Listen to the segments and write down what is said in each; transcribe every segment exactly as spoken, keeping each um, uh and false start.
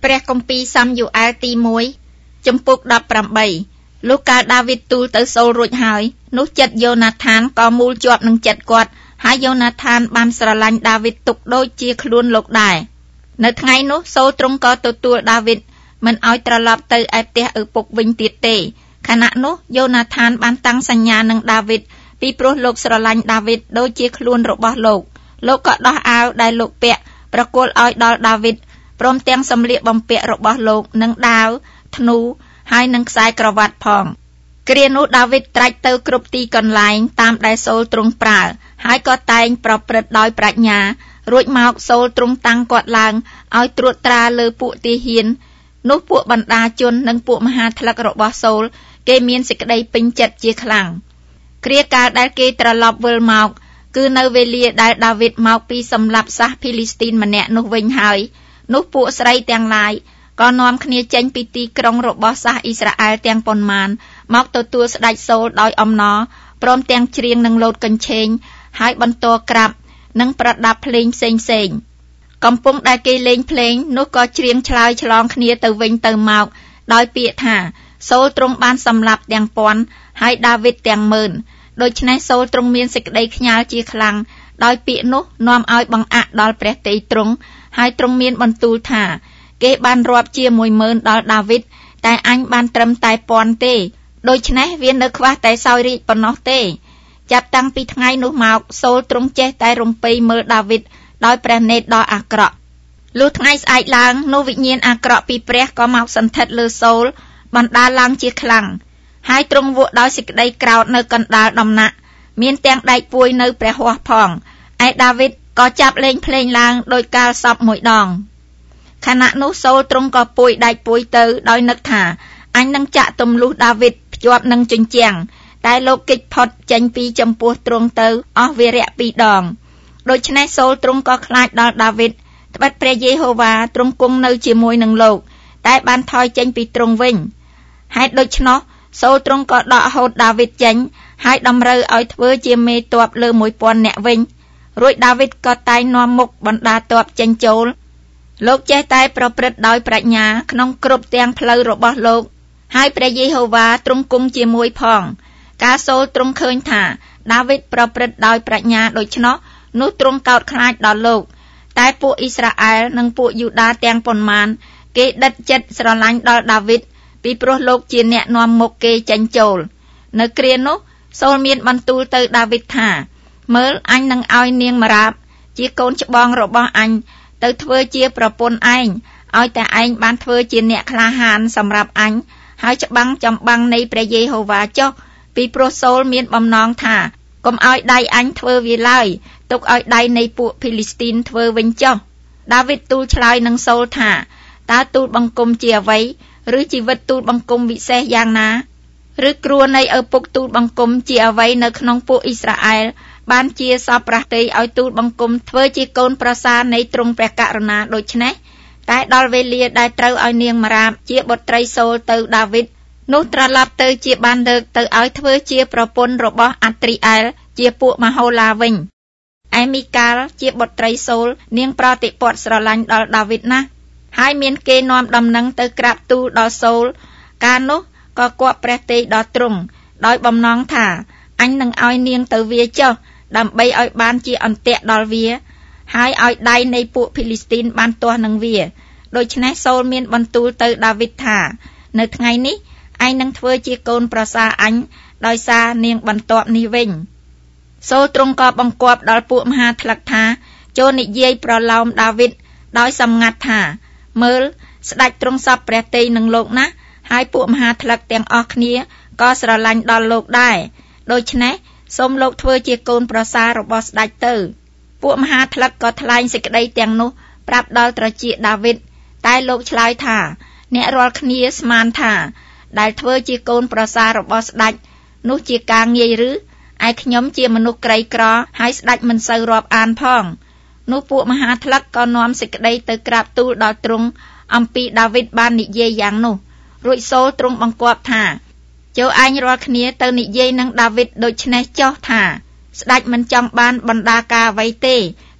ព្រះគម្ពីរសាមយូអែលទីមួយចំពុកដប់ប្រាំបីលុះកាលដាវីតទូលទៅសូលរួចហើយនោះចិត្តយ៉ូណាថានក៏មូលជាប់នឹងចិត្តគាត់ហើយយ៉ូណាថានបានស្រឡាញ់ដាវីតទុកដូចជាខ្លួនលោកដែរនៅថ្ងៃនោះសូលទ្រង់ក៏ទទួលដាវីតមិនឲ្យត្រឡប់ទៅឯផ្ទះឪពុកវិញទៀតទេខណៈនោះយ៉ូណាថានបានតាំងសញ្ញានឹងដាវីតពីព្រោះលោកស្រឡាញ់ដាវីតដូចជាខ្លួនរបស់លោកលោកក៏ដោះអាវដែលលោកពាក់ប្រគល់ឲ្យដល់ដាវីតព្រមទាំងសម្លៀកបំពាក់របស់លោកនិងដាវធ្នូហើយនឹងខ្សែក្រវ៉ាត់ផងគ្រានោះដាវីតត្រាច់ទៅគ្រប់ទីកន្លែងតាមដែលសូលទ្រង់ប្រើហើយក៏តែងប្រព្រឹត្តដោយប្រាជ្ញារួចមកសូលទ្រង់តាំងគាត់ឡើងឲ្យត្រួតត្រាលើពួកទាហាននោះពួកបណ្ដាជននិងពួកមហាថ្លឹករបស់សូលគេមានសេចក្តីពេញចិត្តជាខ្លាំងគ្រាកាលដែលគេត្រឡប់វិលមកគឺនៅវេលាដែលដាវីតមកពីសម្លាប់សះភីលីស្ទីនម្នាក់នោះវិញហើយនោះពួកស្រីទាំងឡាយក៏នាំគ្នាចេញពីទីក្រុងរបស់សះអ៊ីស្រាអែលទាំងប៉ុន្មានមកទទួលស្ដេចសូលដោយអំណរព្រមទាំងច្រៀងនឹងលោតកញ្ឆេងហើយបន្តក្រាបនិងប្រដាប់ភ្លេងផ្សេងផ្សេងកំពុងដែលគេលេងភ្លេងនោះក៏ច្រៀងឆ្លើយឆ្លងគ្នាទៅវិញទៅមកដោយពាក្យថាសូលទ្រង់បានសម្លាប់ទាំងពាន់ហើយដាវីតទាំងម៉ឺនដូច្នេះសូលទ្រង់មានសេចក្តីខ្ញាល់ជាខ្លាំងដោយពាក្យនោះនាំឲ្យបង្អាក់ដល់ព្រះទ័យទ្រង់ហើយទ្រង់មានបន្ទូលថាគេបានរាប់ជាមួយម៉ឺនដល់ដាវីតតែអញបានត្រឹមតែពាន់ទេដូច្នេះវានៅខ្វះតែសោយរាជប៉ុណ្ណោះទេចាប់តាំងពីថ្ងៃនោះមកសូលទ្រង់ចេះតែរំពៃមើលដាវីតដោយព្រះនេត្រដ៏អាក្រក់លុះថ្ងៃស្អែកឡើងនោះវិញ្ញាណអាក្រក់ពីព្រះក៏មកសន្ធិដ្ឋលើសូលបណ្ដាលឡើងជាខ្លាំងហើយទ្រង់វក់ដោយសេចក្តីក្រោធនៅកណ្ដាលដំណាក់មានទាំងដែកពួយនៅព្រះហស្ថផងឯដាវីតក៏ចាប់លេងភ្លេងឡើងដោយកាលសពមួយដងខណៈនោះសូលទ្រង់ក៏ពួយដែកពួយទៅដោយនឹកថាអញនឹងចាក់ទម្លុះដាវីតភ្ជាប់នឹងជញ្ជាំងតែលោកគេចផុតចេញពីចំពោះទ្រង់ទៅអស់វីរៈពីរដងដូច្នេះសូលទ្រង់ក៏ខ្លាចដល់ដាវីតត្បិតព្រះយេហូវ៉ាទ្រង់គង់នៅជាមួយនឹងលោកតែបានថយចេញពីទ្រង់វិញហេតុដូច្នោះសូលទ្រង់ក៏ដកហូតដាវីតចេញហើយតម្រូវឲ្យធ្វើជាមេទ័ពលើមួយពាន់នាក់វិញរួចដាវីតក៏តែងនាំមុខបណ្ដាទ័ពចេញចូលលោកចេះតែប្រព្រឹត្តដោយប្រាជ្ញាក្នុងគ្រប់ទាំងផ្លូវរបស់លោកហើយព្រះយេហូវ៉ាទ្រង់គង់ជាមួយផងកាលសូលទ្រង់ឃើញថាដាវីតប្រព្រឹត្តដោយប្រាជ្ញាដូច្នោះនោះទ្រង់កោតខ្លាចដល់លោកតែពួកអ៊ីស្រាអែលនិងពួកយូដាទាំងប៉ុន្មានគេដិតចិត្តស្រឡាញ់ដល់ដាវីតពីព្រោះលោកជាអ្នកនាំមុខគេចេញចូលនៅគ្រានោះសូលមានបន្ទូលទៅដាវីតថាមើលអញនឹងឲ្យនាងម៉ារ៉ាបជាកូនច្បងរបស់អញទៅធ្វើជាប្រពន្ធឯងឲ្យតែឯងបានធ្វើជាអ្នកក្លាហានសម្រាប់អញហើយច្បាំងចំបាំងនៃព្រះយេហូវ៉ាចុះពីព្រោះសូលមានបំណងថាកុំឲ្យដៃអញធ្វើវាឡើយទុកឲ្យដៃនៃពួកភីលីស្ទីនធ្វើវិញចុះដាវីតទូលឆ្លើយនឹងសូលថាតើទូលបង្គំជាអ្វីឬជីវិតទូលបង្គំវិសេសយ៉ាងណាឬគ្រួនៃឪពុកទូលបង្គំជាអ្វីនៅក្នុងពួកអ៊ីស្រាអែលបានជាសពប្រតិឲ្យទូលបង្គំធ្វើជាកូនប្រសារនៃទ្រង់ព្រះករុណាដូច្នេះតែដល់វេលាដែលត្រូវឲ្យនាងម៉ារ៉ាបជាបុត្រីសូលទៅដាវីតនោះត្រឡប់ទៅជាបានលើកទៅឲ្យធ្វើជាប្រពន្ធរបស់អាត្រីអែលជាពួកមហូឡាវិញឯមីកាលជាបុត្រីសូលនាងប្រតិព័ទ្ធស្រឡាញ់ដល់ដាវីតណាស់ហើយមានគេនាំដំណឹងទៅក្រាបទូលដល់សូលកាលនោះក៏គប់ព្រះទ័យដល់ទ្រង់ដោយបំណងថាអញនឹងឲ្យនាងទៅវាចុះដើម្បីឲ្យបានជាអន្ទាក់ដល់វាហើយឲ្យដៃនៃពួកភីលីស្ទីនបានទាស់នឹងវាដូច្នេះសូលមានបន្ទូលទៅដាវីតថានៅថ្ងៃនេះឯងនឹងធ្វើជាកូនប្រសារអញដោយសារនាងបន្ទាប់នេះវិញសូលទ្រង់ក៏បង្គាប់ដល់ពួកមហាថ្លឹកថាចូលនិយាយប្រឡោមដាវីតដោយសម្ងាត់ថាមើលស្ដេចទ្រង់សពព្រះទ័យនឹងលោកណាហើយពួកមហាថ្លឹកទាំងអស់គ្នាក៏ស្រឡាញ់ដល់លោកដែរដូច្នេះសូមលោកធ្វើជាកូនប្រសាររបស់ស្ដេចទៅពួកមហាថ្លឹកក៏ថ្លែងសេចក្តីទាំងនោះប្រាប់ដល់ត្រចៀកដាវីតតែលោកឆ្លើយថាអ្នករាល់គ្នាស្មានថាដែលធ្វើជាកូនប្រសាររបស់ស្ដេចនោះជាការងាយឬឯខ្ញុំជាមនុស្សក្រីក្រហើយស្ដេចមិនសូវរាប់អានផងនោះពួកមហាថ្លឹកក៏នាំសេចក្តីទៅក្រាបទូលដល់ទ្រង់អំពីដាវីតបាននិយាយយ៉ាងនោះរួចសូលទ្រង់បង្គាប់ថាចូលឯងរាល់គ្នាទៅនិយាយនឹងដាវីតដូចនេះចុះថាស្ដេចមិនចង់បានបណ្ដាការអ្វីទេ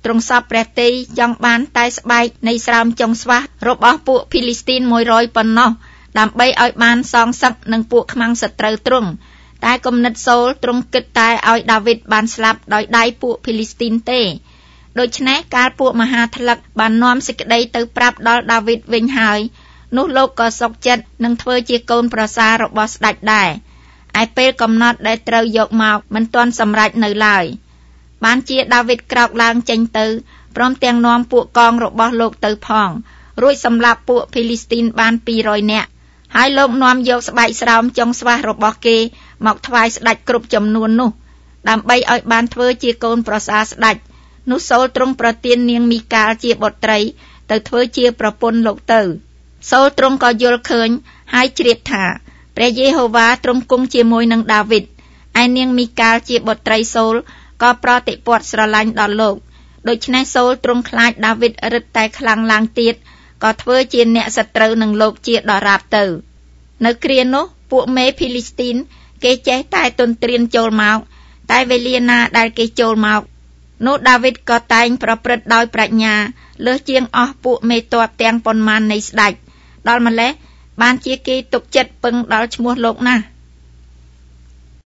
ទ្រង់សពព្រះទ័យចង់បានតែស្បែកនៃស្រោមចុងស្វាស់របស់ពួកភីលីស្ទីនមួយរយប៉ុណ្ណោះដើម្បីឲ្យបានសងសឹកនឹងពួកខ្មាំងសត្រូវទ្រង់តែគំនិតសូលទ្រង់គិតតែឲ្យដាវីតបានស្លាប់ដោយដៃពួកភីលីស្ទីនទេដូច្នេះកាលពួកមហាថ្លឹកបាននាំសេចក្តីទៅប្រាប់ដល់ដាវីតវិញហើយនោះលោកក៏សុខចិត្តនឹងធ្វើជាកូនប្រសាររបស់ស្ដេចដែរឯពេលកំណត់ដែលត្រូវយកមកមិនទាន់សម្រេចនៅឡើយបានជាដាវីតក្រោកឡើងចេញទៅព្រមទាំងនាំពួកកងរបស់លោកទៅផងរួចសម្លាប់ពួកភីលីស្ទីនបានពីររយនាក់ហើយលោកនាំយកស្បែកស្រោមចុងស្វាស់របស់គេមកថ្វាយស្ដេចគ្រប់ចំនួននោះដើម្បីឲ្យបានធ្វើជាកូនប្រសារស្ដេចនោះសូលទ្រង់ប្រទាននាងមីកាលជាបុត្រីទៅធ្វើជាប្រពន្ធលោកទៅសូលទ្រង់ក៏យល់ឃើញហើយជ្រាបថាព្រះយេហូវ៉ាទ្រង់គង់ជាមួយនឹងដាវីតឯនាងមីកាលជាបុត្រីសូលក៏ប្រតិព័ទ្ធស្រឡាញ់ដល់លោកដូច្នេះសូលទ្រង់ខ្លាចដាវីតរឹតតែខ្លាំងឡើងទៀតក៏ធ្វើជាអ្នកសត្រូវនឹងលោកជាដរាបទៅនៅគ្រានោះពួកមេភីលីស្ទីនគេចេះតែទន្ទ្រានចូលមកតែវេលាណាដែលគេចូលមកនោះដាវីតក៏តែងប្រព្រឹត្តដោយប្រាជ្ញាលើសជាងអស់ពួកមេទ័ពទាំងប៉ុន្មាននៃស្ដេចដល់ម្លេះបានជាគេទុកចិត្តពឹងដល់ឈ្មោះលោកណាស់